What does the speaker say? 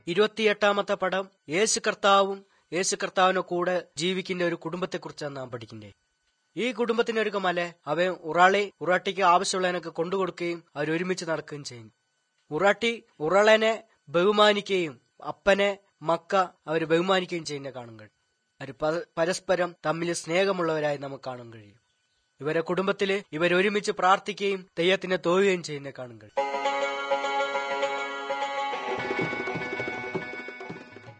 28-ാമത്തെ പടം യേശു കർത്താവും യേശു കർത്താവിന്റെ കൂടെ ജീവിക്കുന്ന ഒരു കുടുംബത്തെക്കുറിച്ചാണ് നാം പഠിക്കുന്നത്. ഈ കുടുംബത്തിനൊരുക്കമല്ലേ അവൻ ഉറാട്ടിക്ക് ആവശ്യമുള്ളതിനൊക്കെ കൊണ്ടുകൊടുക്കുകയും അവരൊരുമിച്ച് നടക്കുകയും ചെയ്യുന്നു. ഉറളനെ ബഹുമാനിക്കുകയും അപ്പനെ മക്ക അവർ ബഹുമാനിക്കുകയും ചെയ്യുന്ന കാണാൻ കഴിയും. അവർ പരസ്പരം തമ്മിൽ സ്നേഹമുള്ളവരായി നമുക്ക് കാണാൻ കഴിയും. ഇവരെ കുടുംബത്തില് ഇവരൊരുമിച്ച് പ്രാർത്ഥിക്കുകയും തെയ്യത്തിനെ തോഴുകയും ചെയ്യുന്ന കാണാൻ കഴിയും.